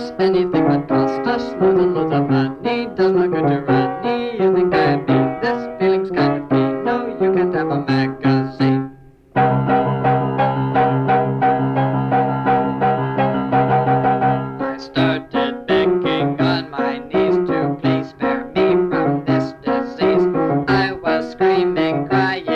cost anything but cost us loads and loads of money. Does no good to Ronnie. You think I mean this? Feeling's kind of keen. No, you can't have a magazine. I start